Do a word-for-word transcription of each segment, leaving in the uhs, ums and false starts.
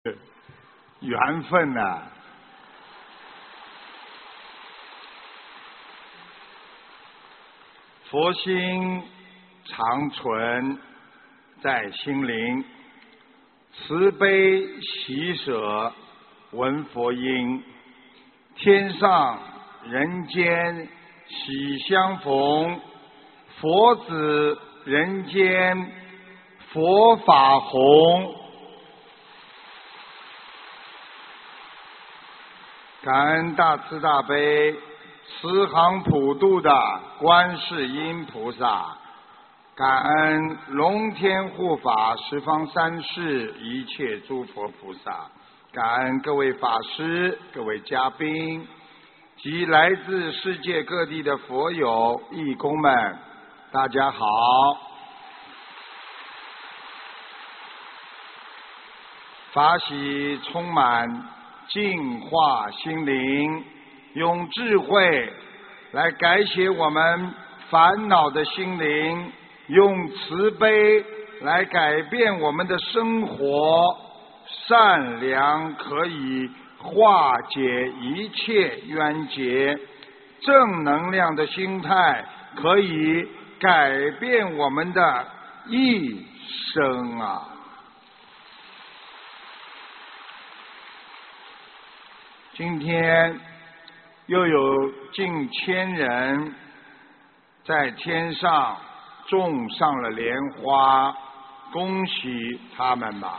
缘分呐、啊。佛心常存在心灵，慈悲喜舍闻佛音，天上人间喜相逢，佛子人间佛法弘。感恩大慈大悲慈航普渡的观世音菩萨，感恩龙天护法十方三世一切诸佛菩萨，感恩各位法师、各位嘉宾及来自世界各地的佛友义工们，大家好。法喜充满，净化心灵，用智慧来改写我们烦恼的心灵，用慈悲来改变我们的生活。善良可以化解一切冤结，正能量的心态可以改变我们的一生啊！今天又有近千人在天上种上了莲花，恭喜他们吧！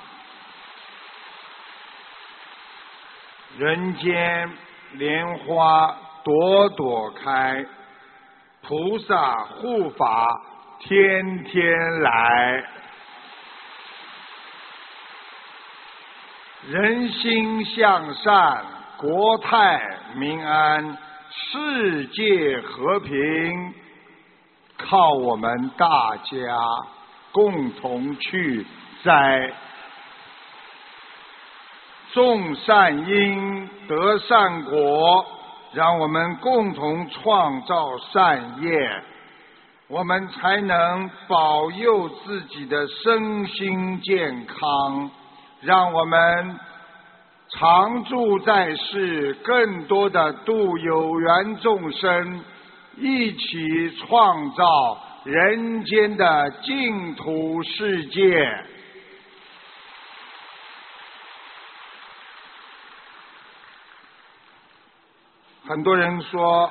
人间莲花朵朵开，菩萨护法天天来，人心向善，国泰民安，世界和平，靠我们大家共同去栽。种善因得善果，让我们共同创造善业，我们才能保佑自己的身心健康，让我们常住在世，更多的度有缘众生，一起创造人间的净土世界。很多人说，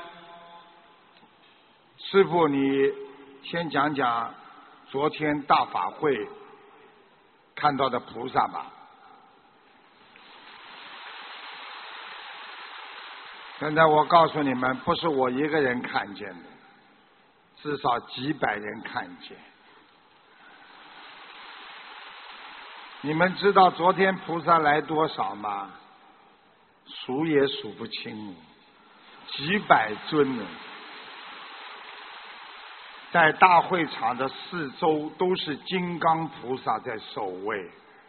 师父你先讲讲昨天大法会看到的菩萨吧。现在我告诉你们，不是我一个人看见的，至少几百人看见。你们知道昨天菩萨来多少吗？数也数不清，几百尊呢。在大会场的四周都是金刚菩萨在守卫。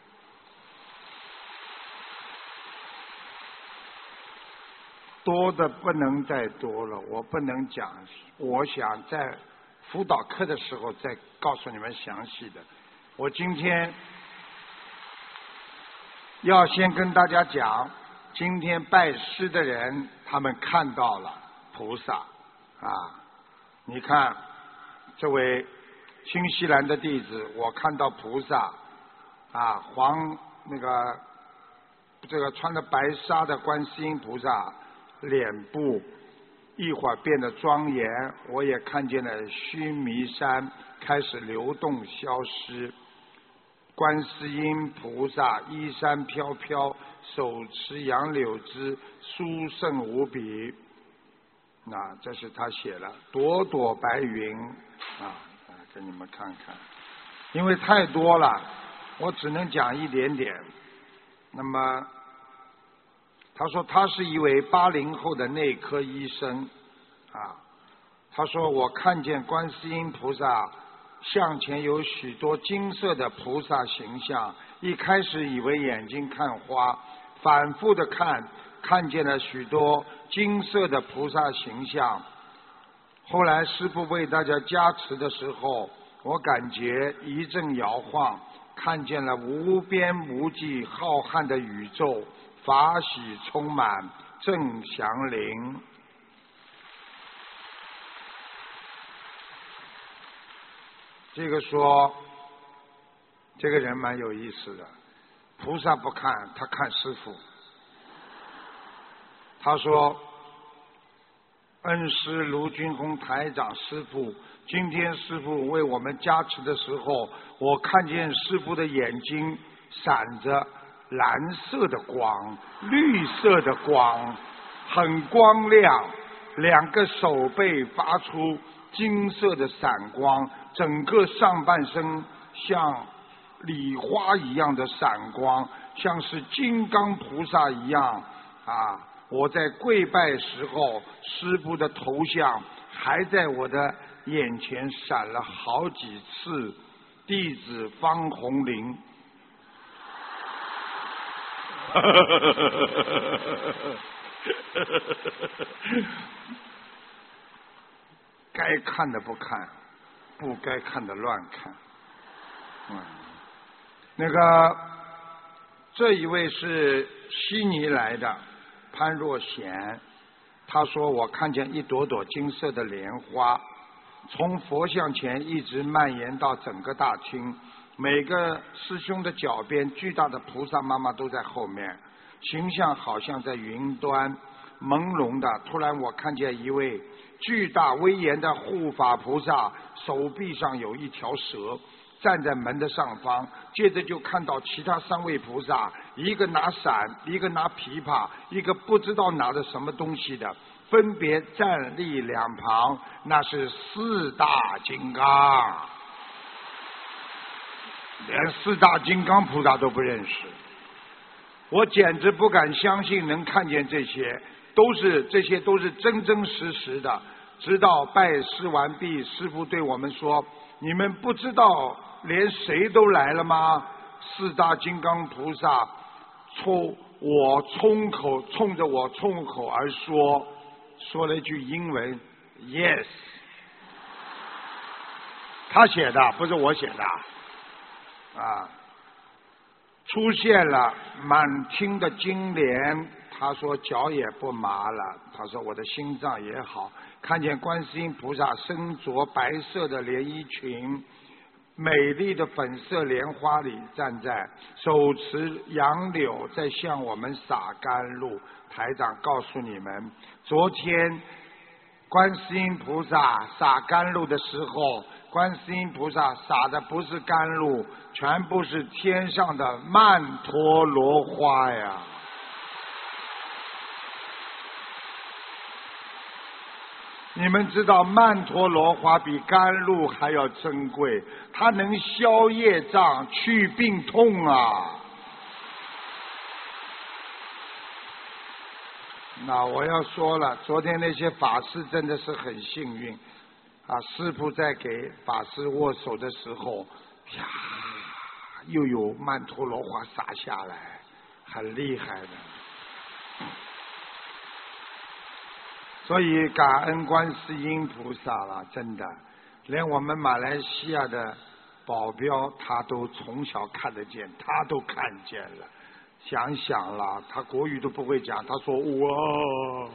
多的不能再多了，我不能讲，我想在辅导课的时候再告诉你们详细的。我今天要先跟大家讲，今天拜师的人他们看到了菩萨啊，你看这位新西兰的弟子，我看到菩萨啊，黄那个这个穿着白纱的观世音菩萨脸部一会儿变得庄严，我也看见了须弥山开始流动消失，观世音菩萨衣衫飘飘，手持杨柳枝，殊胜无比。那这是他写了朵朵白云啊，给你们看看，因为太多了，我只能讲一点点。那么他说他是一位八零后的内科医生啊，他说我看见观世音菩萨向前有许多金色的菩萨形象，一开始以为眼睛看花，反复的看，看见了许多金色的菩萨形象。后来师父为大家加持的时候，我感觉一阵摇晃， 看见了无边无际浩瀚的宇宙，法喜充满，正祥临。这个说，这个人蛮有意思的，菩萨不看，他看师父。他说，恩师卢军宏台长师父，今天师父为我们加持的时候，我看见师父的眼睛闪着蓝色的光，绿色的光，很光亮，两个手背发出金色的闪光，整个上半身像礼花一样的闪光，像是金刚菩萨一样啊！我在跪拜时候，师父的头像还在我的眼前闪了好几次。弟子方红林。该看的不看，不该看的乱看。嗯，那个这一位是悉尼来的潘若贤，他说我看见一朵朵金色的莲花从佛像前一直蔓延到整个大厅，每个师兄的脚边巨大的菩萨妈妈都在后面，形象好像在云端朦胧的。突然我看见一位巨大威严的护法菩萨，手臂上有一条蛇，站在门的上方。接着就看到其他三位菩萨，一个拿伞，一个拿琵琶，一个不知道拿的什么东西的，分别站立两旁，那是四大金刚。连四大金刚菩萨都不认识，我简直不敢相信能看见这些，都是这些都是真真实实的。直到拜师完毕，师父对我们说，你们不知道连谁都来了吗？四大金刚菩萨冲我冲口冲着我冲口而说，说了一句英文 Yes， 他写的不是我写的啊。出现了满厅的金莲，他说脚也不麻了，他说我的心脏也好。看见观世音菩萨身着白色的连衣裙，美丽的粉色莲花里站在，手持杨柳在向我们洒甘露。台长告诉你们，昨天观世音菩萨洒甘露的时候，观世音菩萨洒的不是甘露，全部是天上的曼陀罗花呀！你们知道曼陀罗花比甘露还要珍贵，它能消业障、去病痛啊！那我要说了，昨天那些法师真的是很幸运啊！师父在给法师握手的时候，呀，又有曼陀罗花洒下来，很厉害的。所以感恩观世音菩萨了，真的，连我们马来西亚的保镖他都从小看得见，他都看见了。想想了，他国语都不会讲，他说哇，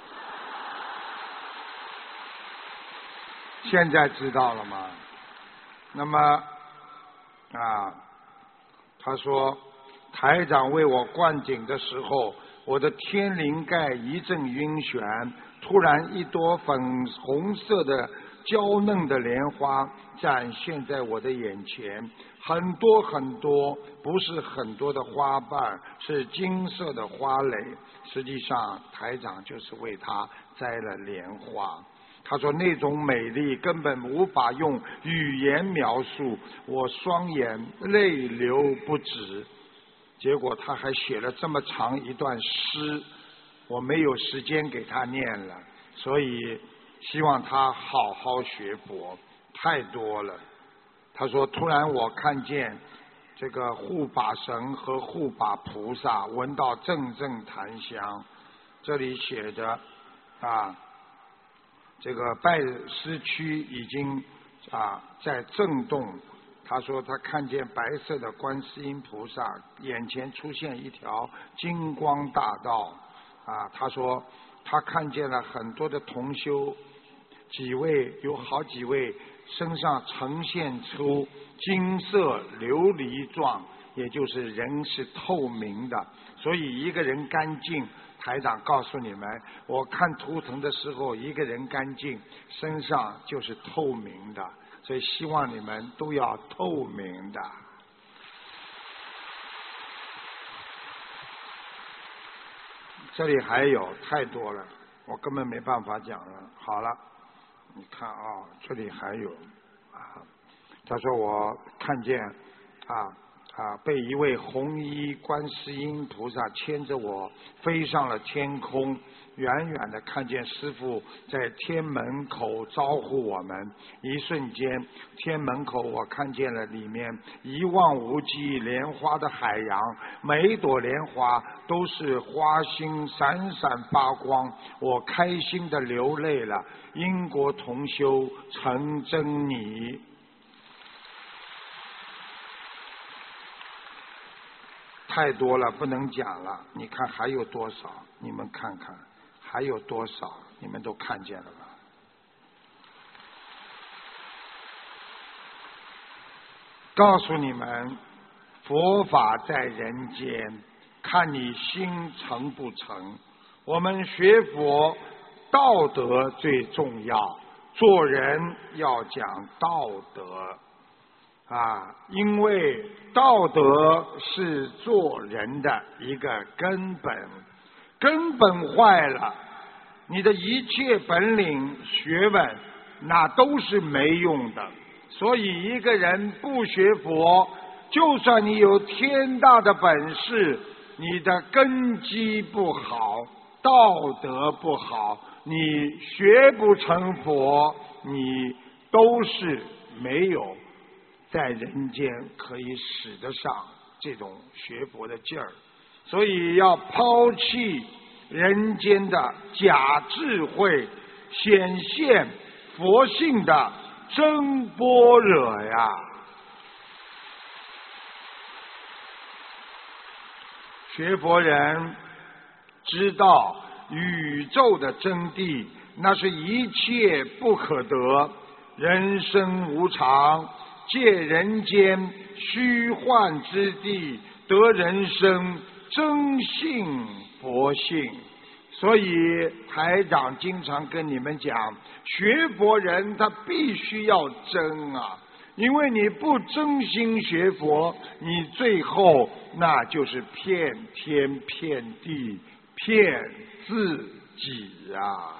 现在知道了吗？那么啊，他说台长为我灌顶的时候，我的天灵盖一阵晕眩，突然一朵粉红色的娇嫩的莲花展现在我的眼前，很多很多，不是很多的花瓣，是金色的花蕾。实际上台长就是为他摘了莲花。他说那种美丽根本无法用语言描述，我双眼泪流不止。结果他还写了这么长一段诗，我没有时间给他念了，所以希望他好好学佛，太多了。他说突然我看见这个护法神和护法菩萨，闻到阵阵檀香。这里写着啊，这个拜师区已经啊在震动， 他说他看见白色的观世音菩萨，眼前出现一条金光大道啊。他说他看见了很多的同修，几位有好几位身上呈现出金色琉璃状，也就是人是透明的，所以一个人干净，台长告诉你们，我看图腾的时候，一个人干净，身上就是透明的，所以希望你们都要透明的。这里还有太多了，我根本没办法讲了。好了，你看啊、哦，这里还有啊。他说我看见啊啊，被一位红衣观世音菩萨牵着我飞上了天空，远远的看见师父在天门口招呼我们，一瞬间天门口我看见了里面一望无际莲花的海洋，每一朵莲花都是花心闪闪发光，我开心的流泪了，因果同修成真你。太多了，不能讲了。你看还有多少？你们看看还有多少？你们都看见了吧？告诉你们，佛法在人间，看你心诚不诚。我们学佛，道德最重要，做人要讲道德。啊，因为道德是做人的一个根本，根本坏了，你的一切本领学问那都是没用的。所以一个人不学佛，就算你有天大的本事，你的根基不好，道德不好，你学不成佛，你都是没有在人间可以使得上这种学佛的劲儿。所以要抛弃人间的假智慧，显现佛性的真般若呀。学佛人知道宇宙的真谛，那是一切不可得，人生无常，借人间虚幻之地，得人生真性佛性。所以台长经常跟你们讲，学佛人他必须要真啊，因为你不真心学佛，你最后那就是骗天骗地骗自己啊。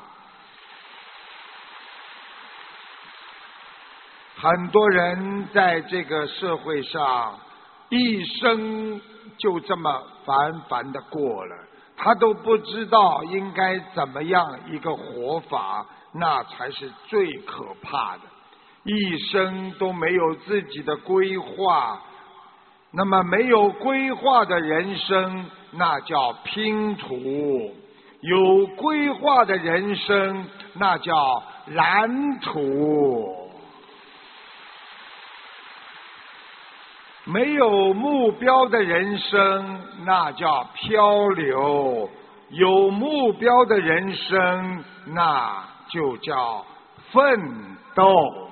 很多人在这个社会上一生就这么凡凡的过了，他都不知道应该怎么样一个活法，那才是最可怕的。一生都没有自己的规划，那么没有规划的人生，那叫拼图；有规划的人生，那叫蓝图。没有目标的人生，那叫漂流；有目标的人生，那就叫奋斗。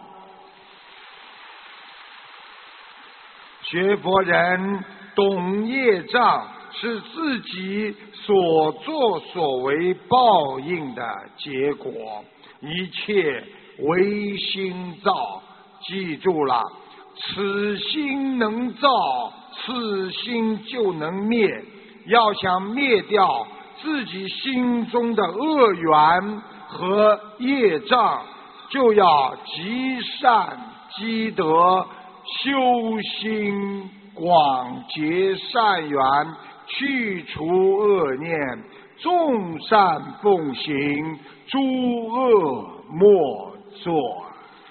学佛人懂业障，是自己所作所为报应的结果，一切唯心造。记住了，此心能造，此心就能灭。要想灭掉自己心中的恶缘和业障，就要积善积德，修心广结善缘，去除恶念，众善奉行，诸恶莫作。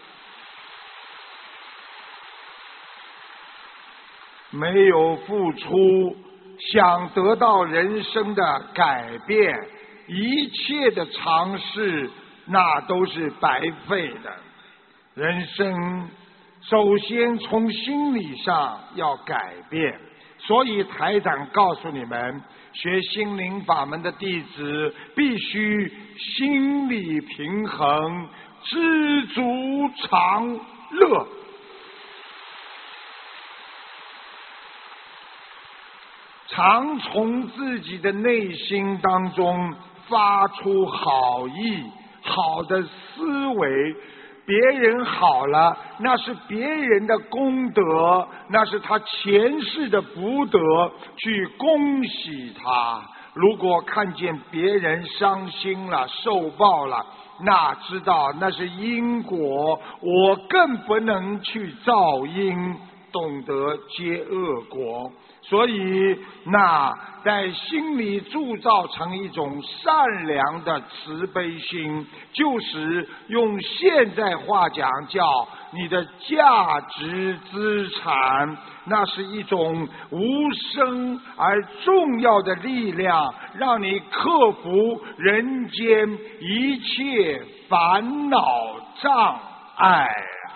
没有付出，想得到人生的改变，一切的尝试那都是白费的。人生首先从心理上要改变。所以台长告诉你们，学心灵法门的弟子必须心理平衡，知足常乐。常从自己的内心当中发出好意、好的思维。别人好了，那是别人的功德，那是他前世的福德，去恭喜他。如果看见别人伤心了、受报了，那知道那是因果，我更不能去造因，懂得接恶果。所以那在心里铸造成一种善良的慈悲心，就是用现在话讲叫你的价值资产，那是一种无声而重要的力量，让你克服人间一切烦恼障碍。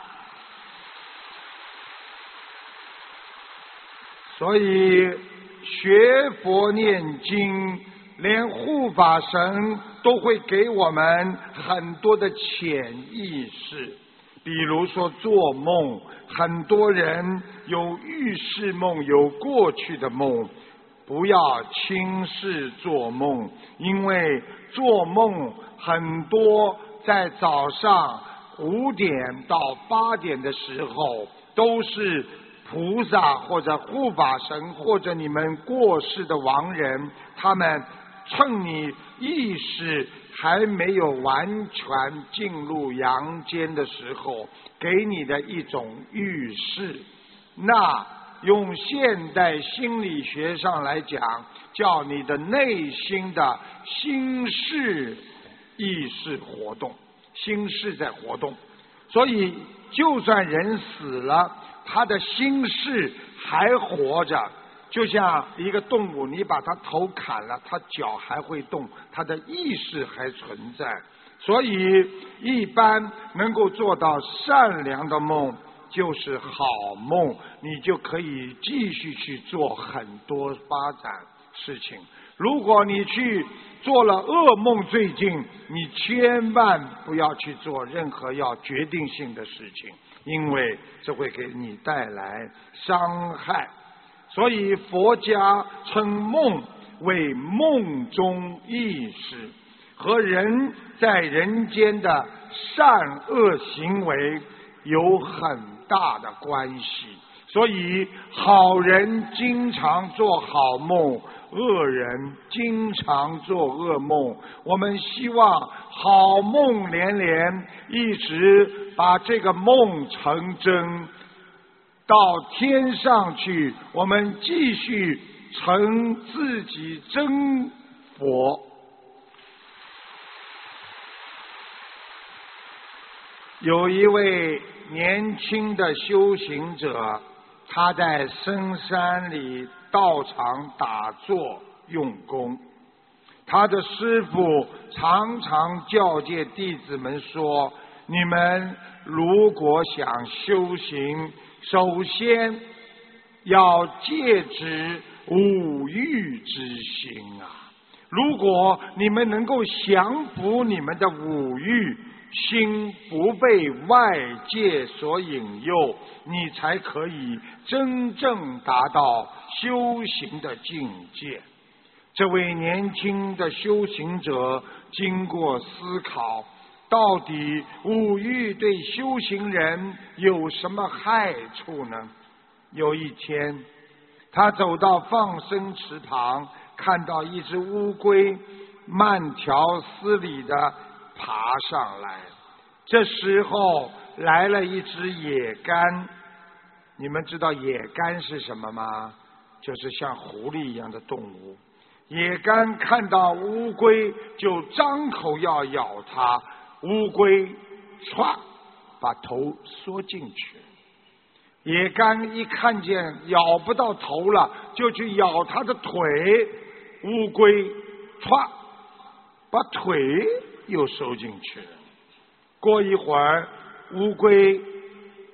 所以学佛念经，连护法神都会给我们很多的潜意识。比如说做梦，很多人有预示梦，有过去的梦。不要轻视做梦，因为做梦很多在早上五点到八点的时候都是菩萨或者护法神或者你们过世的亡人，他们趁你意识还没有完全进入阳间的时候，给你的一种预示。那用现代心理学上来讲，叫你的内心的心识意识活动，心识在活动。所以就算人死了，他的心识还活着，就像一个动物，你把它头砍了，它脚还会动，它的意识还存在。所以一般能够做到善良的梦就是好梦，你就可以继续去做很多发展事情。如果你去做了噩梦，最近你千万不要去做任何要决定性的事情，因为这会给你带来伤害。所以佛家称梦为梦中意识，和人在人间的善恶行为有很大的关系。所以好人经常做好梦，恶人经常做噩梦。我们希望好梦连连，一直把这个梦成真，到天上去，我们继续成自己真佛。有一位年轻的修行者，他在深山里道场打坐用功，他的师父常常教诫弟子们说，你们如果想修行，首先要戒止五欲之心啊！如果你们能够降服你们的五欲，心不被外界所引诱，你才可以真正达到修行的境界。这位年轻的修行者经过思考，到底五欲对修行人有什么害处呢？有一天，他走到放生池旁，看到一只乌龟慢条斯理地爬上来。这时候来了一只野干。你们知道野干是什么吗？就是像狐狸一样的动物。野干看到乌龟就张口要咬它，乌龟唰把头缩进去。野干一看见咬不到头了，就去咬它的腿，乌龟唰把腿又收进去了。过一会儿，乌龟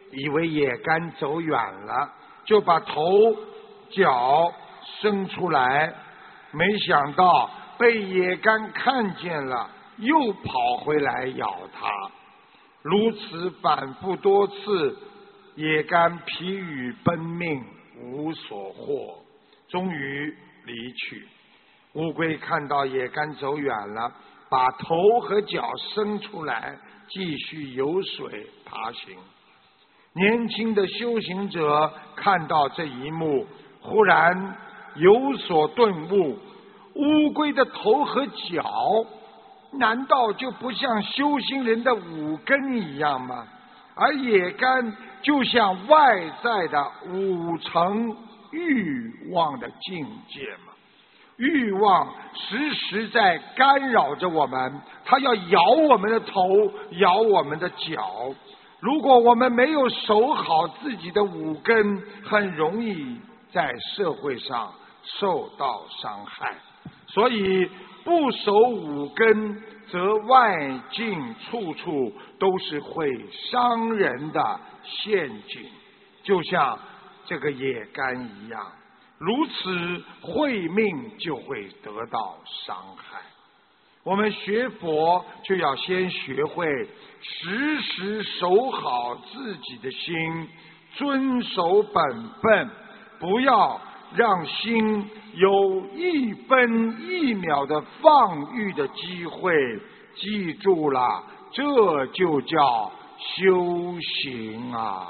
以为野干走远了，就把头脚伸出来，没想到被野干看见了，又跑回来咬它。如此反复多次，野干疲于奔命，无所获，终于离去。乌龟看到野干走远了，把头和脚伸出来，继续游水爬行。年轻的修行者看到这一幕，忽然有所顿悟，乌龟的头和脚难道就不像修行人的五根一样吗？而野干就像外在的五层欲望的境界嘛。欲望时时在干扰着我们，它要咬我们的头，咬我们的脚。如果我们没有守好自己的五根，很容易在社会上受到伤害。所以不守五根，则外境处处都是会伤人的陷阱，就像这个野干一样，如此慧命就会得到伤害。我们学佛就要先学会时时守好自己的心，遵守本分，不要让心有一分一秒的放逸的机会。记住了，这就叫修行啊！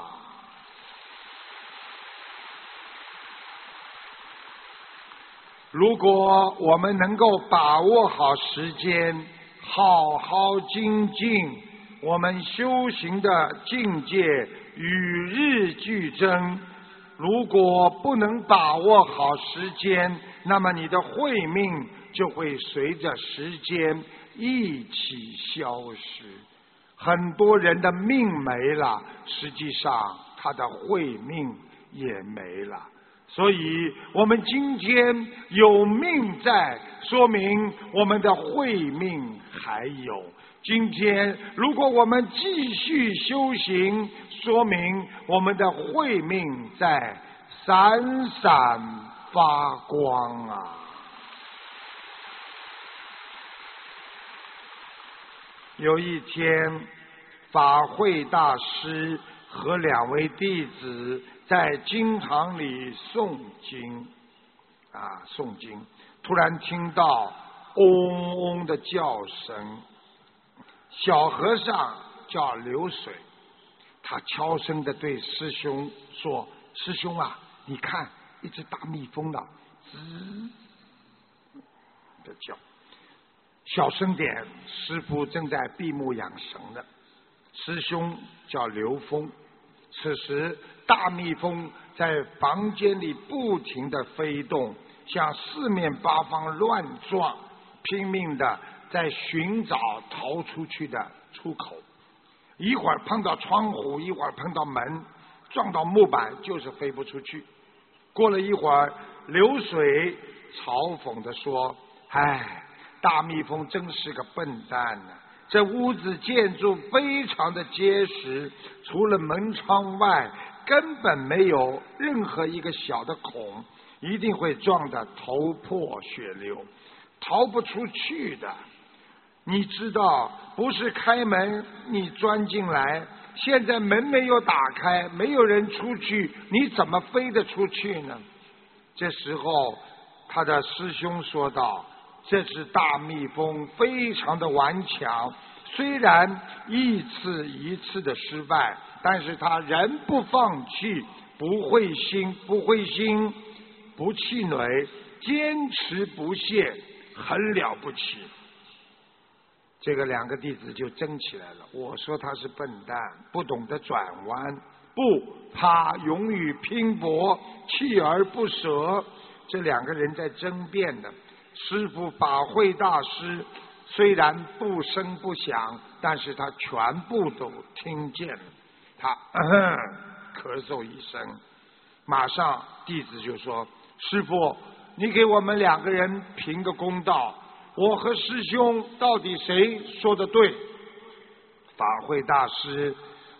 如果我们能够把握好时间，好好精进，我们修行的境界与日俱增。如果不能把握好时间，那么你的慧命就会随着时间一起消失。很多人的命没了，实际上他的慧命也没了。所以我们今天有命在，说明我们的慧命还有。今天如果我们继续修行，说明我们的慧命在闪闪发光啊！有一天，法会大师和两位弟子在经堂里诵经，啊，诵经，突然听到嗡嗡的叫声。小和尚叫流水，他悄声地对师兄说：“师兄啊，你看，一只大蜜蜂呢，吱的叫。小声点，师父正在闭目养神呢。”师兄叫刘峰。此时，大蜜蜂在房间里不停地飞动，向四面八方乱撞，拼命地在寻找逃出去的出口。一会儿碰到窗户，一会儿碰到门，撞到木板，就是飞不出去。过了一会儿，流水嘲讽地说：“唉，大蜜蜂真是个笨蛋呢、啊！这屋子建筑非常的结实，除了门窗外，根本没有任何一个小的孔，一定会撞得头破血流，逃不出去的。你知道，不是开门你钻进来，现在门没有打开，没有人出去，你怎么飞得出去呢？”这时候，他的师兄说道：“这只大蜜蜂非常的顽强，虽然一次一次的失败，但是他仍不放弃，不灰心，不灰心，不气馁，坚持不懈，很了不起。”这个两个弟子就争起来了。我说他是笨蛋，不懂得转弯，不，他勇于拼搏，锲而不舍。这两个人在争辩的。师父法会大师虽然不声不响，但是他全部都听见了。他、呃、咳嗽一声，马上弟子就说：“师父，你给我们两个人评个公道，我和师兄到底谁说的对？”法会大师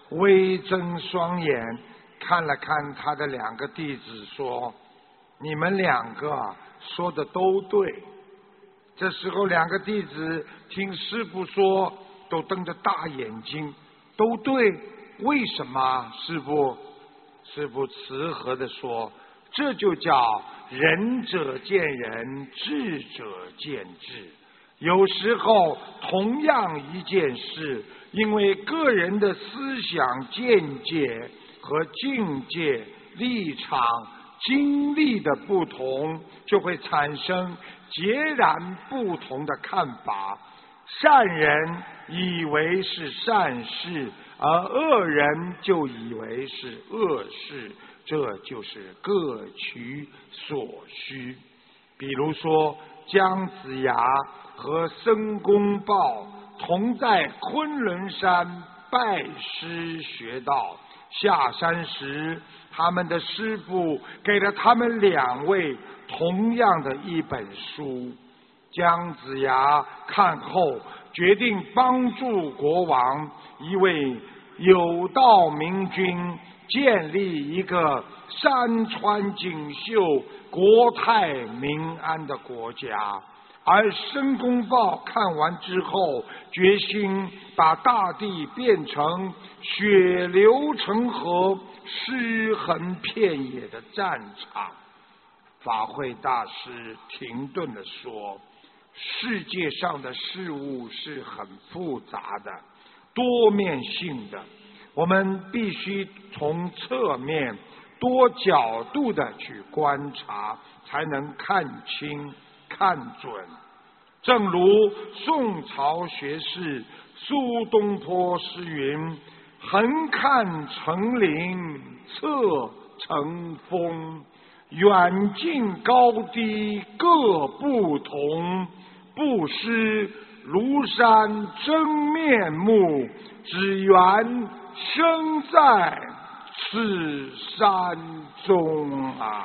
微睁双眼看了看他的两个弟子，说：“你们两个说的都对。”这时候，两个弟子听师父说，都瞪着大眼睛，都对。为什么？师父，师父慈和地说：“这就叫仁者见仁，智者见智。有时候同样一件事，因为个人的思想见解和境界、立场、经历的不同，就会产生截然不同的看法。善人以为是善事，而恶人就以为是恶事，这就是各取所需。比如说，姜子牙和申公豹同在昆仑山拜师学道，下山时他们的师父给了他们两位同样的一本书。姜子牙看后决定帮助国王，一位有道明君，建立一个山川锦绣、国泰民安的国家。而申公豹看完之后，决心把大地变成血流成河、尸横遍野的战场。法会大师停顿地说：“世界上的事物是很复杂的、多面性的，我们必须从侧面、多角度的去观察，才能看清、看准。正如宋朝学士苏东坡诗云：‘横看成岭侧成峰，远近高低各不同，不识庐山真面目，只缘身在此山中啊！’”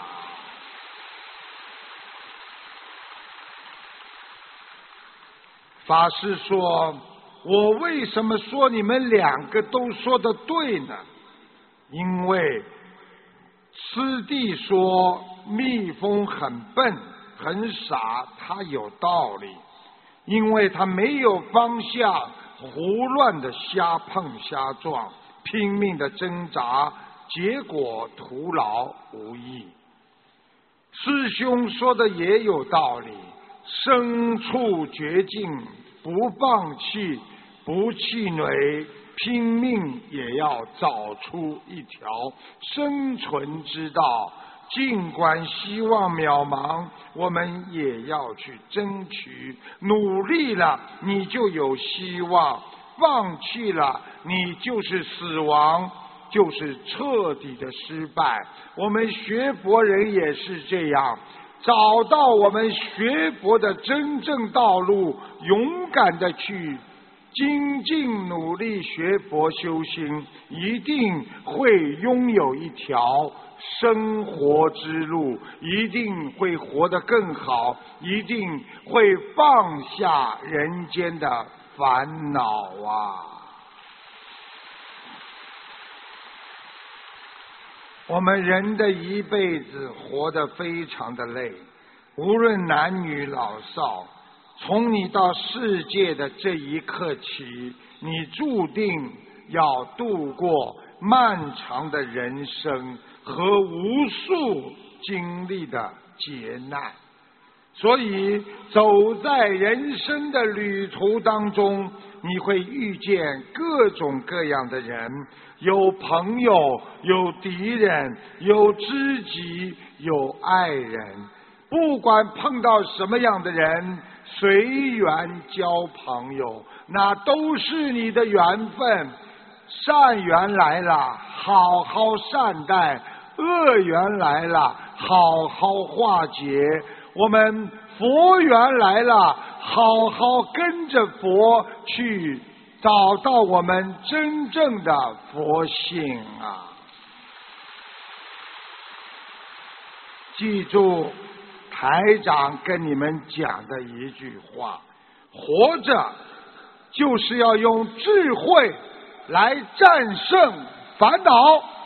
法师说：“我为什么说你们两个都说得对呢？因为师弟说蜜蜂很笨很傻，他有道理，因为他没有方向，胡乱的瞎碰瞎撞，拼命的挣扎，结果徒劳无益。师兄说的也有道理，身处绝境，不放弃，不气馁，拼命也要找出一条生存之道。尽管希望渺茫，我们也要去争取。努力了，你就有希望；放弃了，你就是死亡，就是彻底的失败。我们学佛人也是这样。找到我们学佛的真正道路，勇敢的去精进努力学佛修心，一定会拥有一条生活之路，一定会活得更好，一定会放下人间的烦恼啊！我们人的一辈子活得非常的累，无论男女老少，从你到世界的这一刻起，你注定要度过漫长的人生和无数经历的劫难。所以走在人生的旅途当中，你会遇见各种各样的人，有朋友，有敌人，有知己，有爱人。不管碰到什么样的人，随缘交朋友，那都是你的缘分。善缘来了，好好善待；恶缘来了，好好化解。我们佛缘来了，好好跟着佛去找到我们真正的佛性啊！记住台长跟你们讲的一句话：活着就是要用智慧来战胜烦恼。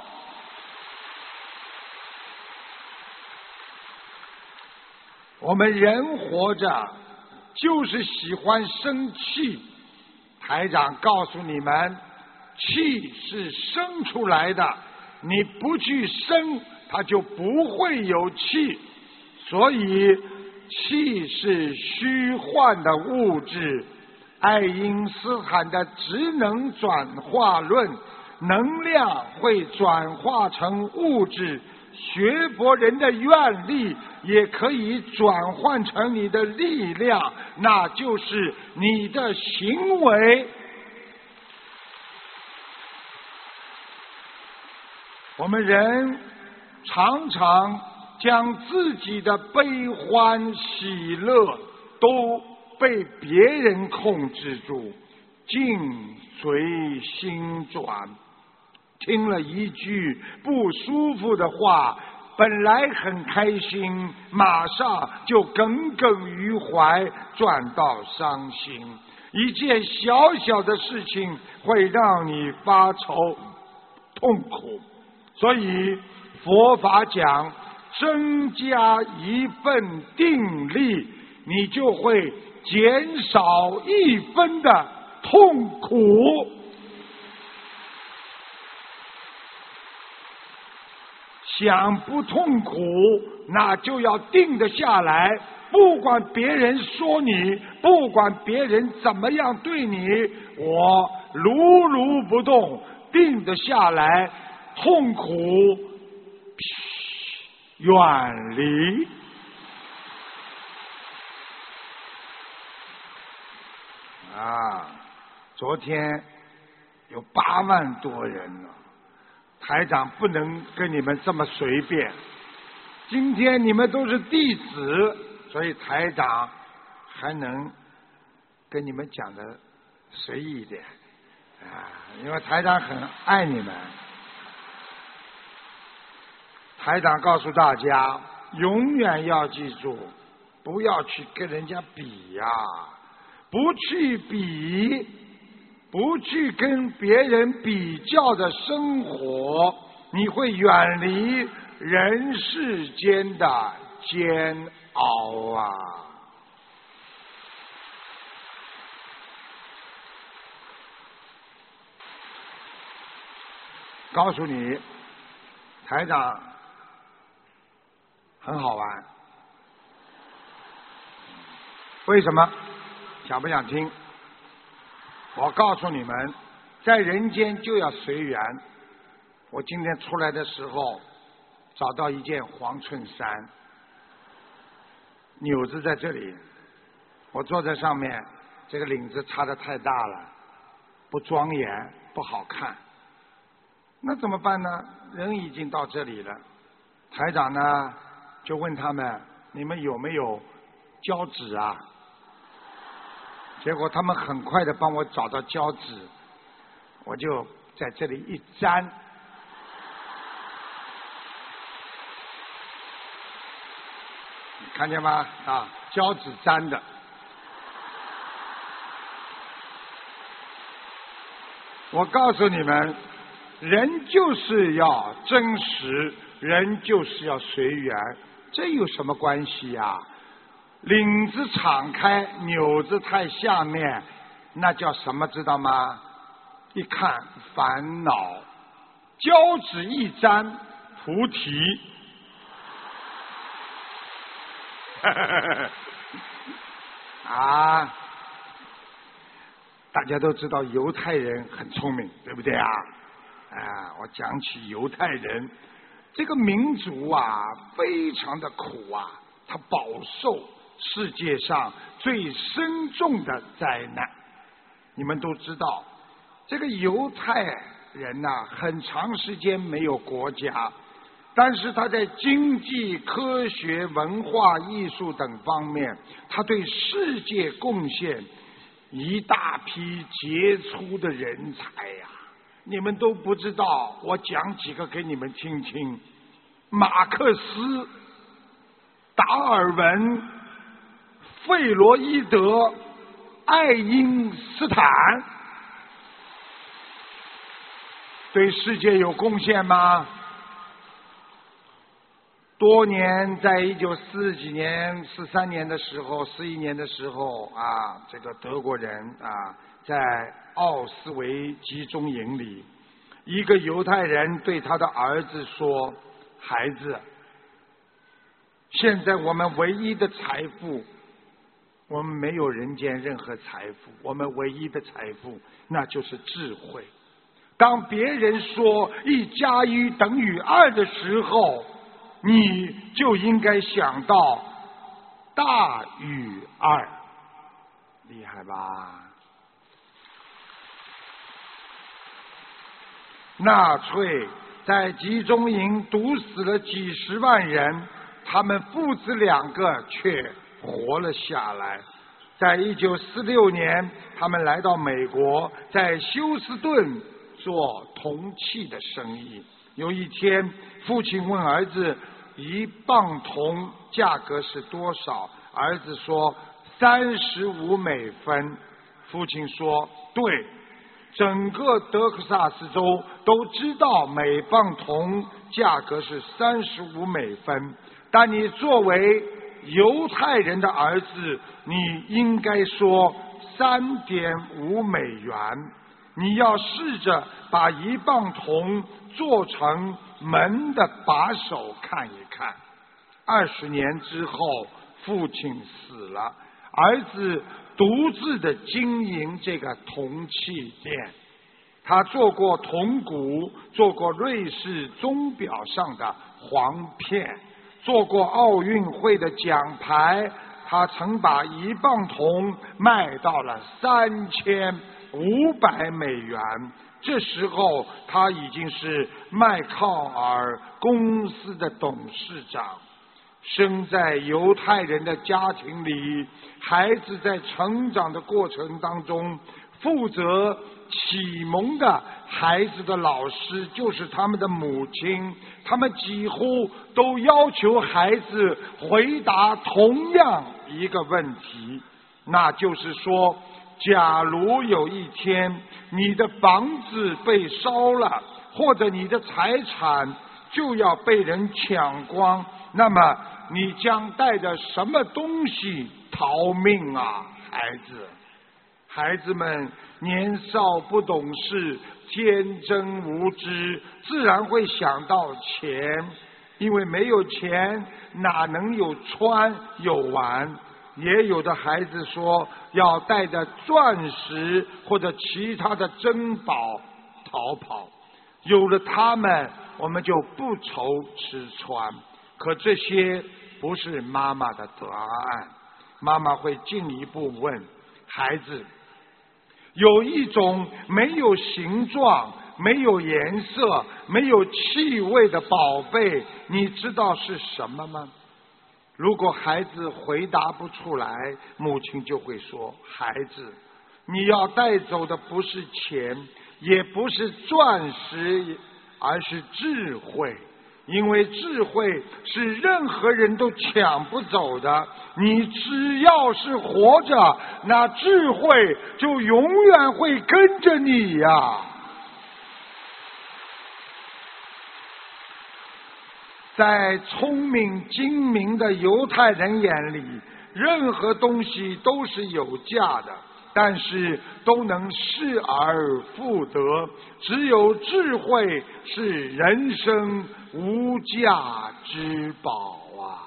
我们人活着就是喜欢生气，台长告诉你们，气是生出来的，你不去生，它就不会有气。所以气是虚幻的物质。爱因斯坦的质能转化论，能量会转化成物质，学佛人的愿力也可以转换成你的力量，那就是你的行为。我们人常常将自己的悲欢喜乐都被别人控制住，境随心转。听了一句不舒服的话，本来很开心，马上就耿耿于怀，转到伤心。一件小小的事情会让你发愁痛苦，所以佛法讲增加一份定力，你就会减少一分的痛苦。想不痛苦，那就要定得下来，不管别人说你，不管别人怎么样对你，我如如不动，定得下来，痛苦远离。啊，昨天有八万多人呢，台长不能跟你们这么随便。今天你们都是弟子，所以台长还能跟你们讲的随意一点啊，因为台长很爱你们。台长告诉大家，永远要记住，不要去跟人家比呀、啊，不去比，不去跟别人比较的生活，你会远离人世间的煎熬啊！告诉你，台长很好玩。为什么？想不想听？我告诉你们，在人间就要随缘。我今天出来的时候，找到一件黄衬衫，纽子在这里，我坐在上面，这个领子插得太大了，不庄严，不好看。那怎么办呢？人已经到这里了，台长呢就问他们，你们有没有胶纸啊？结果他们很快的帮我找到胶纸，我就在这里一粘，你看见吗？啊，胶纸粘的。我告诉你们，人就是要真实，人就是要随缘，这有什么关系呀？领子敞开，纽子太下面，那叫什么知道吗？一看烦恼。胶纸一粘，菩提。啊，大家都知道犹太人很聪明，对不对啊？啊，我讲起犹太人这个民族啊，非常的苦啊，他饱受世界上最深重的灾难。你们都知道，这个犹太人呐、啊，很长时间没有国家，但是他在经济、科学、文化、艺术等方面，他对世界贡献一大批杰出的人才呀、啊！你们都不知道，我讲几个给你们听听：马克思、达尔文、费洛伊德、爱因斯坦。 对世界有贡献吗？多年，在一九四几年、四三年的时候、四一年的时候啊，这个德国人啊，在奥斯维集中营里，一个犹太人对他的儿子说：“孩子，现在我们唯一的财富，我们没有人间任何财富，我们唯一的财富那就是智慧。当别人说一加一等于二的时候，你就应该想到大于二，厉害吧？”纳粹在集中营毒死了几十万人，他们父子两个却活了下来。在一九四六年，他们来到美国，在休斯顿做铜器的生意。有一天，父亲问儿子：“一磅铜价格是多少？”儿子说：“三十五美分。”父亲说：“对，整个德克萨斯州都知道每磅铜价格是三十五美分，但你作为犹太人的儿子，你应该说三点五美元。你要试着把一磅铜做成门的把手看一看。”二十年之后，父亲死了，儿子独自的经营这个铜器店。他做过铜鼓，做过瑞士钟表上的簧片，做过奥运会的奖牌。他曾把一磅铜卖到了三千五百美元。这时候他已经是麦考尔公司的董事长。生在犹太人的家庭里，孩子在成长的过程当中，负责启蒙的孩子的老师就是他们的母亲，他们几乎都要求孩子回答同样一个问题，那就是说，假如有一天你的房子被烧了，或者你的财产就要被人抢光，那么你将带着什么东西逃命啊，孩子？孩子们年少不懂事，天真无知，自然会想到钱，因为没有钱哪能有穿有玩。也有的孩子说要带着钻石或者其他的珍宝逃跑，有了它们我们就不愁吃穿。可这些不是妈妈的答案，妈妈会进一步问孩子，有一种没有形状、没有颜色、没有气味的宝贝，你知道是什么吗？如果孩子回答不出来，母亲就会说，孩子，你要带走的不是钱，也不是钻石，而是智慧。因为智慧是任何人都抢不走的，你只要是活着，那智慧就永远会跟着你呀。在聪明精明的犹太人眼里，任何东西都是有价的，但是都能失而复得，只有智慧是人生无价之宝啊！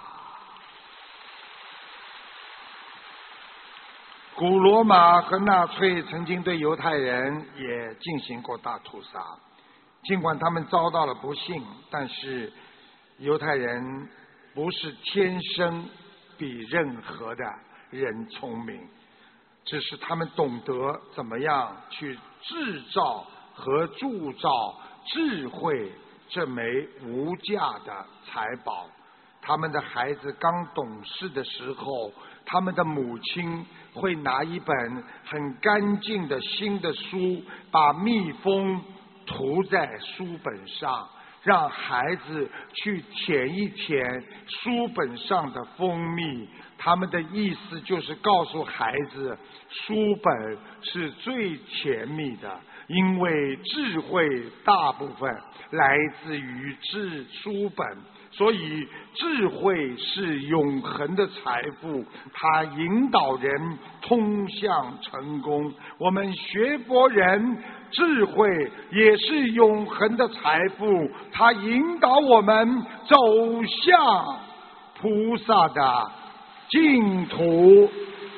古罗马和纳粹曾经对犹太人也进行过大屠杀，尽管他们遭到了不幸，但是犹太人不是天生比任何的人聪明，只是他们懂得怎么样去制造和铸造智慧这枚无价的财宝。他们的孩子刚懂事的时候，他们的母亲会拿一本很干净的新的书，把蜜蜂涂在书本上，让孩子去舔一舔书本上的蜂蜜。他们的意思就是告诉孩子，书本是最甜蜜的， 因为智慧大部分来自于智书本，所以智慧是永恒的财富，它引导人通向成功。我们学佛人智慧也是永恒的财富，它引导我们走向菩萨的净土。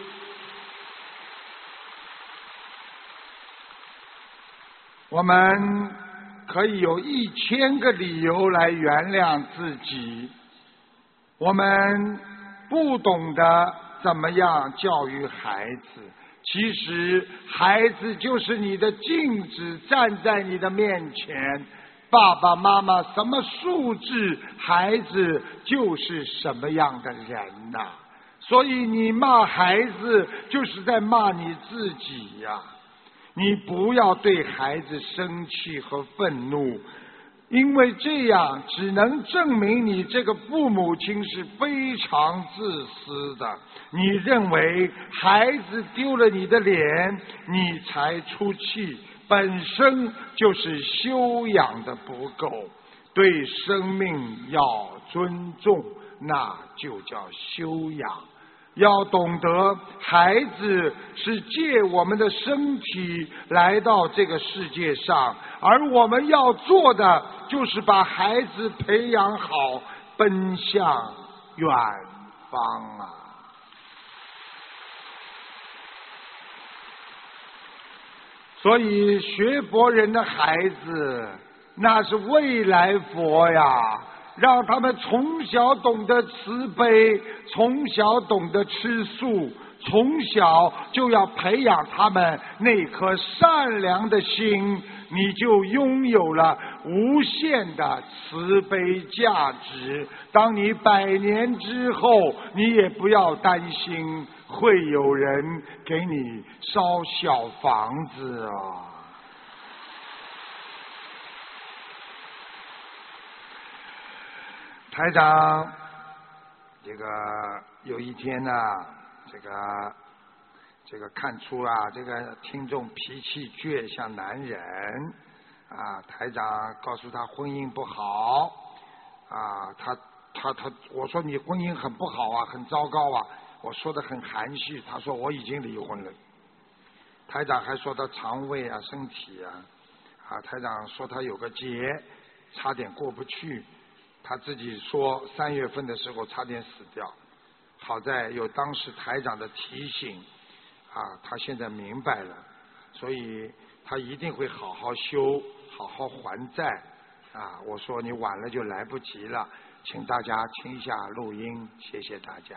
我们可以有一千个理由来原谅自己，我们不懂得怎么样教育孩子，其实孩子就是你的镜子，站在你的面前，爸爸妈妈什么素质，孩子就是什么样的人呐、啊。所以你骂孩子就是在骂你自己呀、啊。你不要对孩子生气和愤怒，因为这样只能证明你这个父母亲是非常自私的。你认为孩子丢了你的脸，你才出气，本身就是修养的不够。对生命要尊重，那就叫修养。要懂得孩子是借我们的身体来到这个世界上，而我们要做的就是把孩子培养好，奔向远方啊！所以学佛人的孩子那是未来佛呀，让他们从小懂得慈悲，从小懂得吃素，从小就要培养他们那颗善良的心，你就拥有了无限的慈悲价值。当你百年之后，你也不要担心会有人给你烧小房子啊。台长，这个有一天呢、啊，这个这个看出啊，这个听众脾气倔，像男人啊。台长告诉他婚姻不好啊，他他他，我说你婚姻很不好啊，很糟糕啊，我说的很含蓄。他说我已经离婚了。台长还说他肠胃啊、身体啊，啊，台长说他有个结，差点过不去。他自己说三月份的时候差点死掉，好在有当时台长的提醒啊，他现在明白了，所以他一定会好好修，好好还债啊。我说你晚了就来不及了，请大家听一下录音，谢谢大家。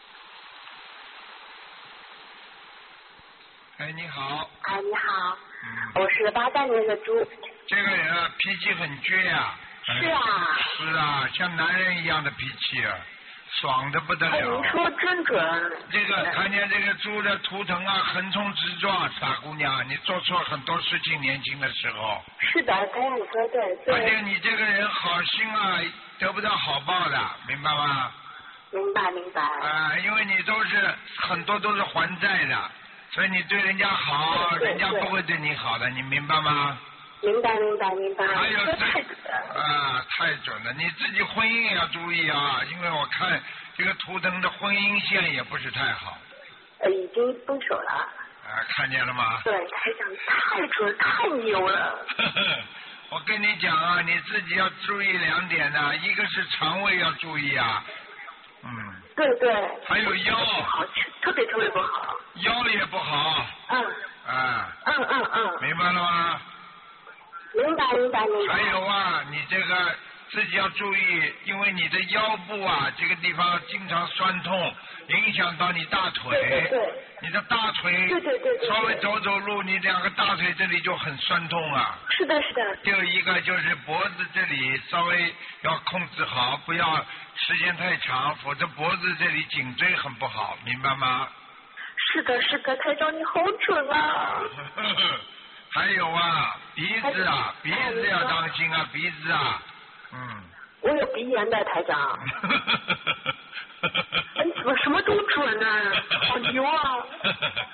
哎，你好。 哎，你好。 嗯。 我是八三年的猪。 这个人啊，脾气很倔呀、啊。 是啊， 是啊，像男人一样的脾气啊，爽得不得了。 哎，你说真准。 这个看见这个猪的图腾啊，横冲直撞，傻姑娘，你做错很多事情，年轻的时候。 是的，对，你说对。对而且你这个人好心啊，得不到好报的，明白吗？ 明白明白。 啊、呃，因为你都是很多都是还债的，所以你对人家好，人家不会对你好的，你明白吗？ 明白明白明白。 还有这太准了啊，太准了！你自己婚姻也要注意啊，因为我看这个图腾的婚姻线也不是太好。 呃，已经分手了。 啊，看见了吗？ 对，台长太准太牛了。 我跟你讲啊，你自己要注意两点呢、啊，一个是肠胃要注意啊，嗯。 对对。 还有腰。 好，特别特别不好。 腰也不好。 嗯。 啊。 嗯嗯嗯。 明白了吗？ 明白明白明白。 还有啊，你这个自己要注意，因为你的腰部啊这个地方经常酸痛，影响到你大腿。 对对对。 你的大腿。 对对对对。 稍微走走路，你两个大腿这里就很酸痛啊。 是的是的。 还有一个就是脖子这里稍微要控制好，不要时间太长，否则脖子这里颈椎很不好，明白吗？ 是的是的，台长你好准啊。 还有啊，鼻子啊，鼻子要当心啊，鼻子啊，嗯。 我有鼻炎的，台长。你怎么什么都准呢？好牛啊！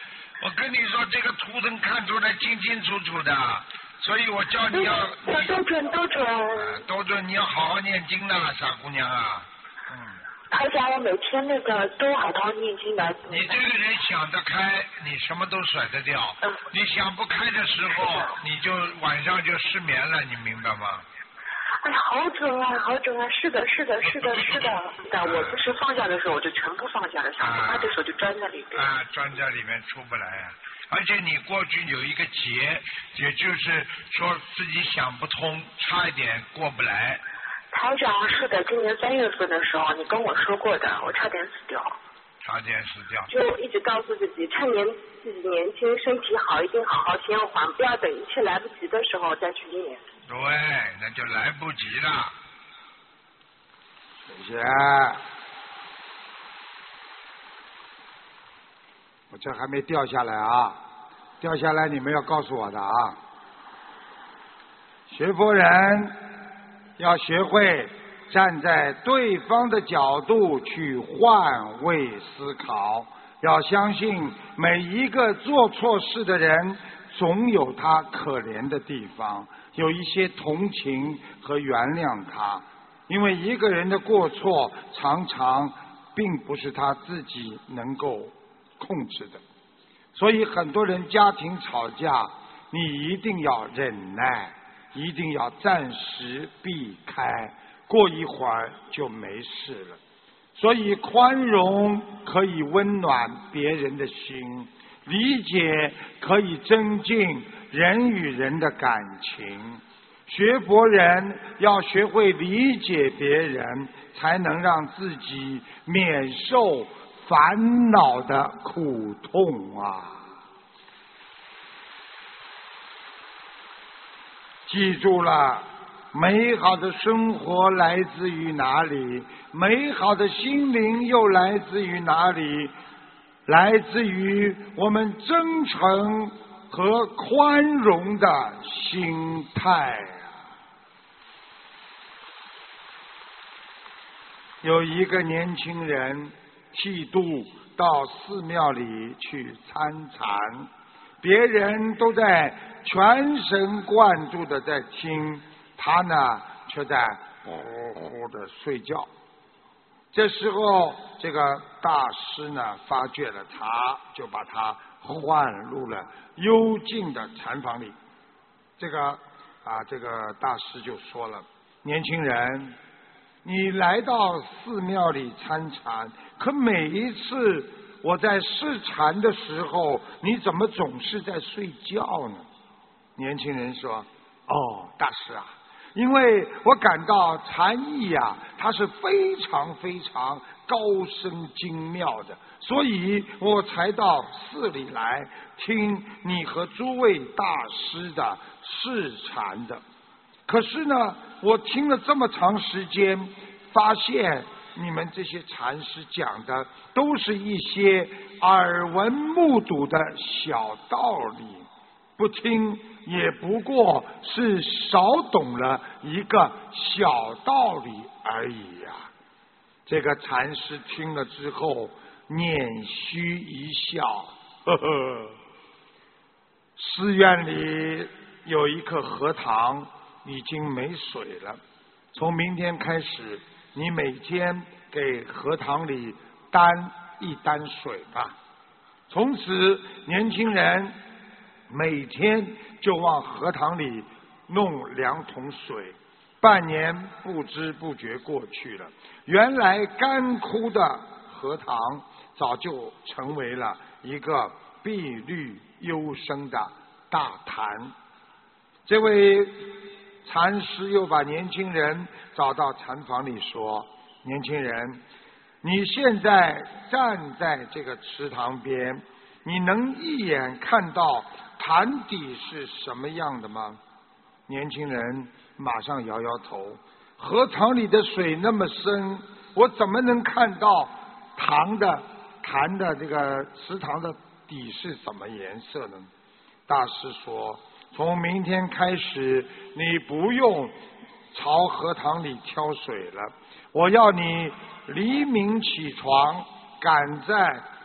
我跟你说，这个图腾看出来清清楚楚的，所以我叫你要都都准都准。 啊，都准，你要好好念经的，傻姑娘啊。嗯。 台长，我每天那个都好好念经的。 你这个人想得开，你什么都甩得掉。 嗯。 你想不开的时候，你就晚上就失眠了，你明白吗？ 哎，好准啊，好准啊！是的，是的，是的，是的。但我不是放下的时候，我就全部放下了，想不开的时候就钻在里面。 啊，钻在里面出不来啊！而且你过去有一个结，也就是说自己想不通，差一点过不来。 台长，是的，今年三月份的时候你跟我说过的，我差点死掉。 差点死掉。 就一直告诉自己，趁年自己年轻，身体好，一定好好先还，不要等一切来不及的时候再去念。 对，那就来不及了。谢谢。我这还没掉下来啊，掉下来你们要告诉我的啊。学佛人要学会站在对方的角度去换位思考，要相信每一个做错事的人总有他可怜的地方，有一些同情和原谅他，因为一个人的过错常常并不是他自己能够控制的，所以很多人家庭吵架，你一定要忍耐，一定要暂时避开，过一会儿就没事了。所以宽容可以温暖别人的心，理解可以增进人与人的感情。学佛人要学会理解别人，才能让自己免受烦恼的苦痛啊！记住了，美好的生活来自于哪里？美好的心灵又来自于哪里？来自于我们真诚和宽容的心态。有一个年轻人剃度到寺庙里去参禅，别人都在全神贯注的在听，他呢却在呼呼的睡觉。这时候这个大师呢发觉了他，就把他唤入了幽静的禅房里。这个啊，这个大师就说了，年轻人，你来到寺庙里参禅，可每一次我在试禅的时候，你怎么总是在睡觉呢？年轻人说，哦，大师啊，因为我感到禅意呀，它是非常非常高深精妙的，所以我才到寺里来听你和诸位大师的试禅的。可是呢，我听了这么长时间，发现你们这些禅师讲的都是一些耳闻目睹的小道理，不听也不过是少懂了一个小道理而已呀、啊。这个禅师听了之后捻须一笑，呵呵，寺院里有一棵荷塘已经没水了，从明天开始，你每天给荷塘里担一担水吧。从此，年轻人每天就往荷塘里弄两桶水。半年不知不觉过去了，原来干枯的荷塘早就成为了一个碧绿幽深的大潭。这位禅师又把年轻人找到禅房里说，年轻人，你现在站在这个池塘边，你能一眼看到潭底是什么样的吗？年轻人马上摇摇头，荷塘里的水那么深，我怎么能看到塘的潭的这个池塘的底是什么颜色呢？大师说，从明天开始，你不用朝荷塘里挑水了，我要你黎明起床，赶在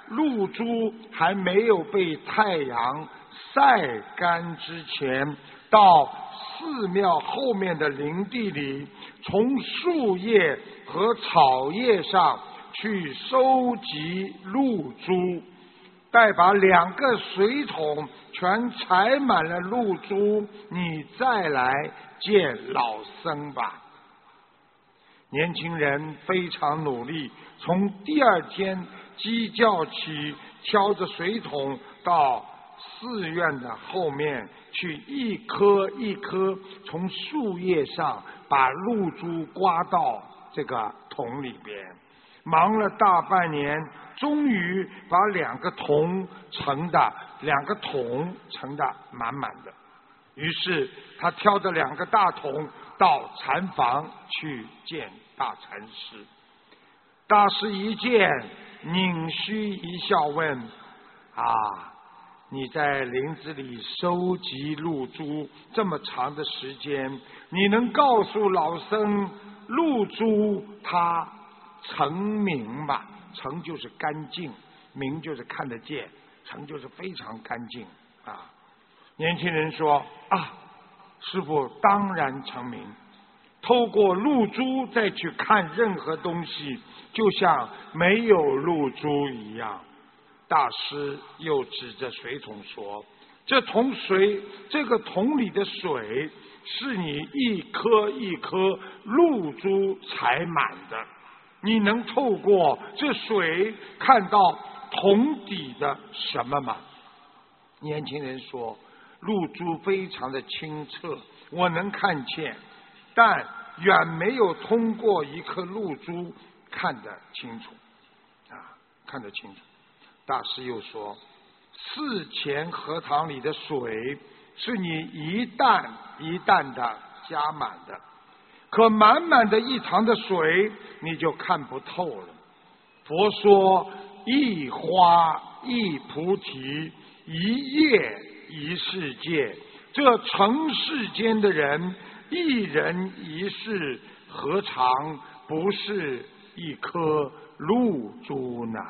露珠还没有被太阳晒干之前，到寺庙后面的林地里，从树叶和草叶上去收集露珠，待把两个水桶全采满了露珠，你再来见老僧吧。年轻人非常努力，从第二天鸡叫起，挑着水桶到寺院的后面去，一颗一颗从树叶上把露珠刮到这个桶里边。忙了大半年，终于把两个桶盛的两个桶盛的满满的。于是他挑着两个大桶到禅房去见大禅师。大师一见，拧须一笑问：啊，你在林子里收集露珠这么长的时间，你能告诉老僧露珠它澄明吗？澄就是干净，明就是看得见，澄就是非常干净啊。年轻人说：啊，师父当然澄明。透过露珠再去看任何东西，就像没有露珠一样。大师又指着水桶说：这桶水，这个桶里的水是你一颗一颗露珠采满的，你能透过这水看到桶底的什么吗？年轻人说：露珠非常的清澈，我能看见，但远没有通过一颗露珠看得清楚啊，看得清楚。大师又说：寺前荷塘里的水是你一担一担的加满的，可满满的一塘的水你就看不透了。佛说：一花一菩提，一叶一世界。这尘世间的人，一人一世，何尝不是一颗露珠呢？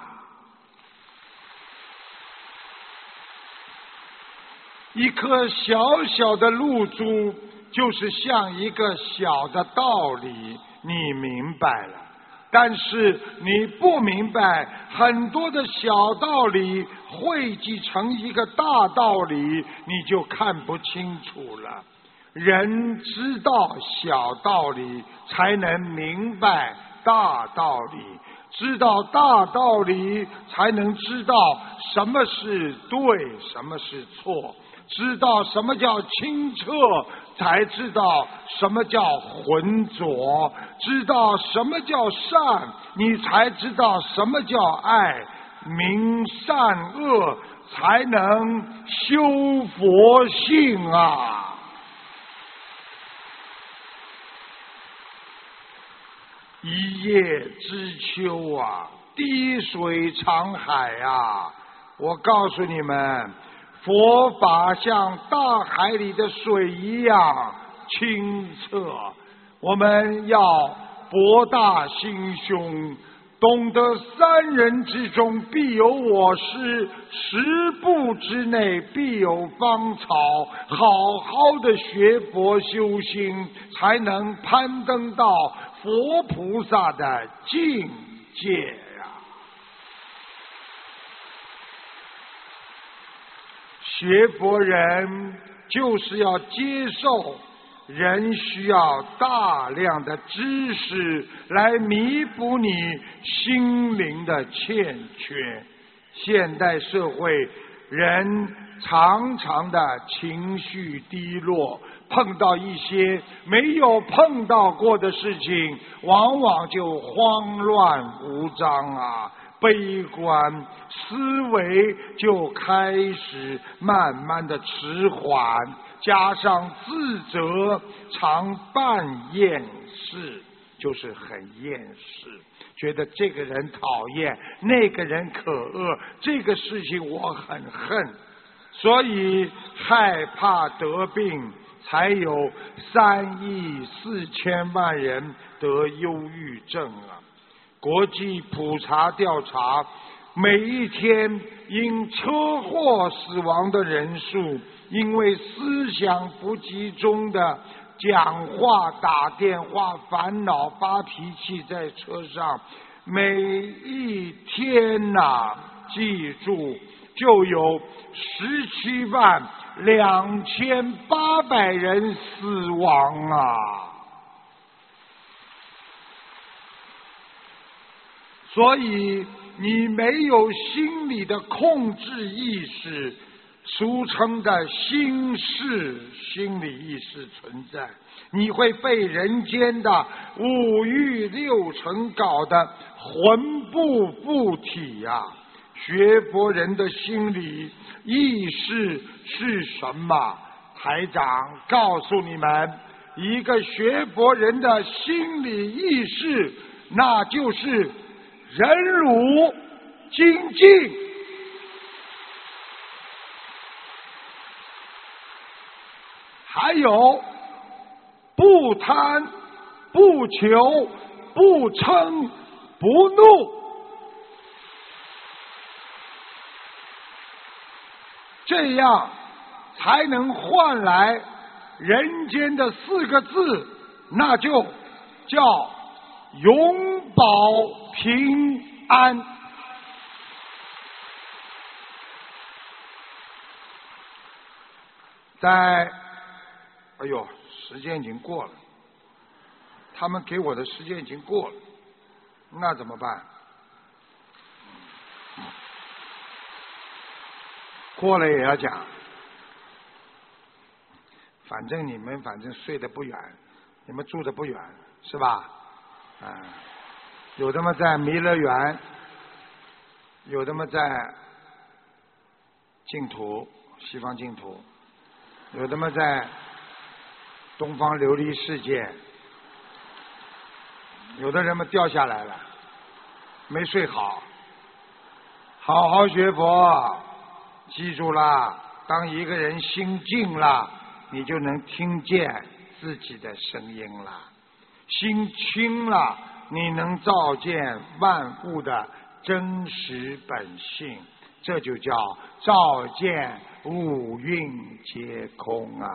一颗小小的露珠，就是像一个小的道理，你明白了。但是你不明白，很多的小道理汇集成一个大道理，你就看不清楚了。人知道小道理，才能明白大道理，知道大道理，才能知道什么是对，什么是错，知道什么叫清澈，才知道什么叫浑浊，知道什么叫善，你才知道什么叫爱，明善恶，才能修佛性啊！一叶知秋啊，滴水长海啊！我告诉你们，佛法像大海里的水一样清澈，我们要博大心胸，懂得三人之中必有我师，十步之内必有芳草，好好的学佛修心，才能攀登到佛菩萨的境界啊！学佛人就是要接受人需要大量的知识来弥补你心灵的欠缺。现代社会人常常的情绪低落，碰到一些没有碰到过的事情，往往就慌乱无章啊，悲观，思维就开始慢慢的迟缓，加上自责，常办厌事，就是很厌世，觉得这个人讨厌，那个人可恶，这个事情我很恨，所以害怕得病，才有三亿四千万人得忧郁症啊！国际普查调查， 每一天因车祸死亡的人数，因为思想不集中的讲话、打电话、烦恼、发脾气，在车上，每一天呐、啊，记住就有十七万两千八百人死亡啊！所以你没有心理的控制意识，俗称的心事心理意识存在，你会被人间的五欲六尘搞得魂不附体呀、啊！学佛人的心理意识是什么？台长告诉你们，一个学佛人的心理意识，那就是忍辱精进。还有不贪不求不嗔不怒，这样才能换来人间的四个字，那就叫永保平安。在哎呦，时间已经过了，他们给我的时间已经过了，那怎么办？过了也要讲，反正你们反正睡得不远，你们住得不远，是吧？啊，有的嘛在弥勒园，有的嘛在净土，西方净土，有的嘛在东方琉璃世界，有的人们掉下来了，没睡好，好好学佛，记住了，当一个人心静了，你就能听见自己的声音了，心清了，你能照见万物的真实本性，这就叫照见五蕴皆空啊！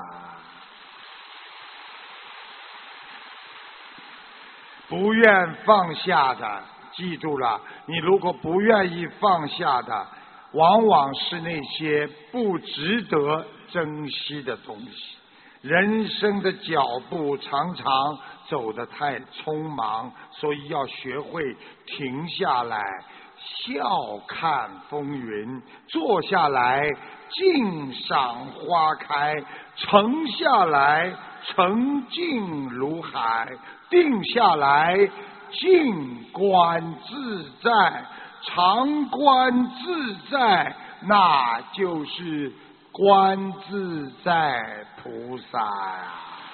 不愿放下的，记住了，你如果不愿意放下的，往往是那些不值得珍惜的东西。人生的脚步常常走得太匆忙，所以要学会停下来，笑看风云，坐下来静赏花开，沉下来沉静如海，定下来静观自在，常观自在，那就是观自在菩萨呀。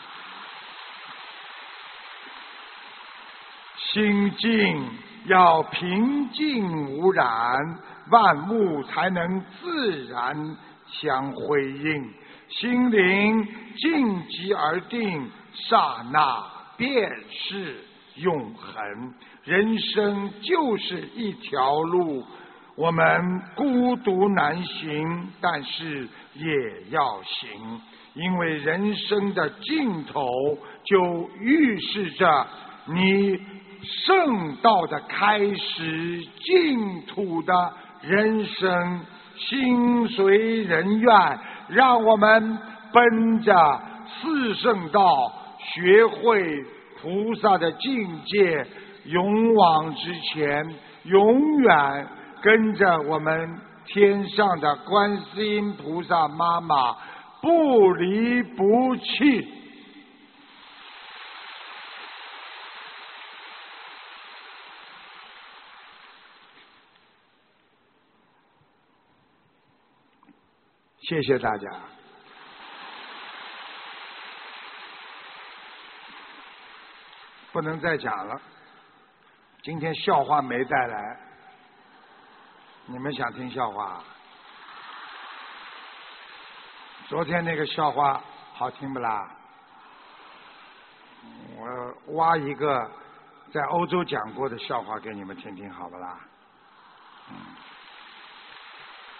心静要平静无染，万物才能自然相辉映。心灵静极而定，刹那便是永恒。人生就是一条路，我们孤独难行，但是也要行，因为人生的尽头就预示着你圣道的开始，净土的人生。心随人愿，让我们奔着四圣道，学会菩萨的境界，勇往直前，永远跟着我们天上的观世音菩萨妈妈不离不弃。谢谢大家。不能再讲了，今天笑话没带来，你们想听笑话？昨天那个笑话好听不啦？我挖一个在欧洲讲过的笑话给你们听听，好不啦？嗯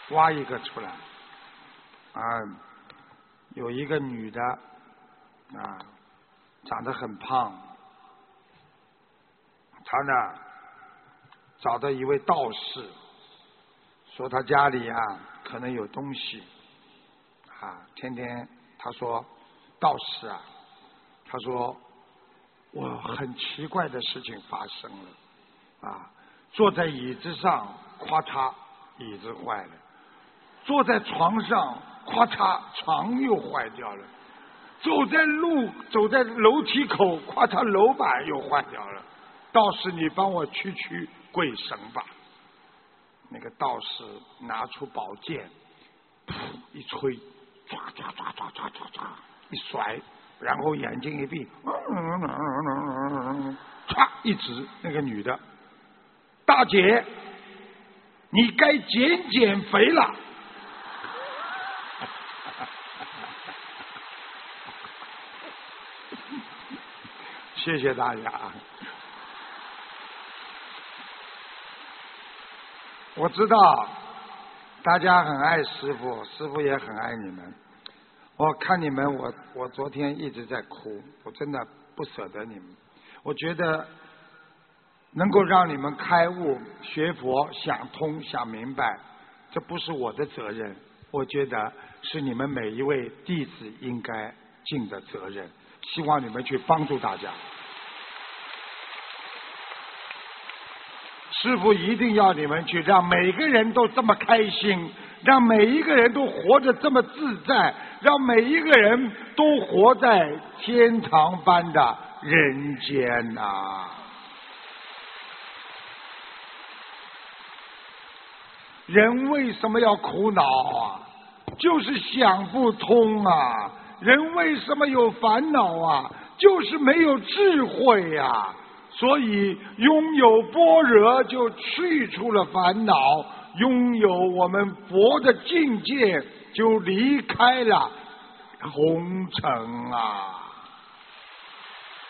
挖一个出来，啊，有一个女的，啊，长得很胖，她呢找到一位道士，说他家里啊可能有东西，啊，天天他说道士啊，他说我很奇怪的事情发生了，啊，坐在椅子上，咔嚓，椅子坏了；坐在床上，咔嚓，床又坏掉了；走在路，走在楼梯口，咔嚓，楼板又坏掉了。道士，你帮我驱驱鬼神吧。那个道士拿出宝剑，噗一吹，唰唰唰唰唰唰唰一甩，然后眼睛一闭，唰一指那个女的，大姐，你该减减肥了。谢谢大家。我知道大家很爱师父，师父也很爱你们。我看你们，我我昨天一直在哭，我真的不舍得你们。我觉得能够让你们开悟、学佛、想通、想明白，这不是我的责任，我觉得是你们每一位弟子应该尽的责任。希望你们去帮助大家。师父一定要你们去，让每个人都这么开心，让每一个人都活着这么自在，让每一个人都活在天堂般的人间啊！人为什么要苦恼啊？就是想不通啊！人为什么有烦恼啊？就是没有智慧啊！所以拥有般若就去除了烦恼，拥有我们佛的境界就离开了红尘啊！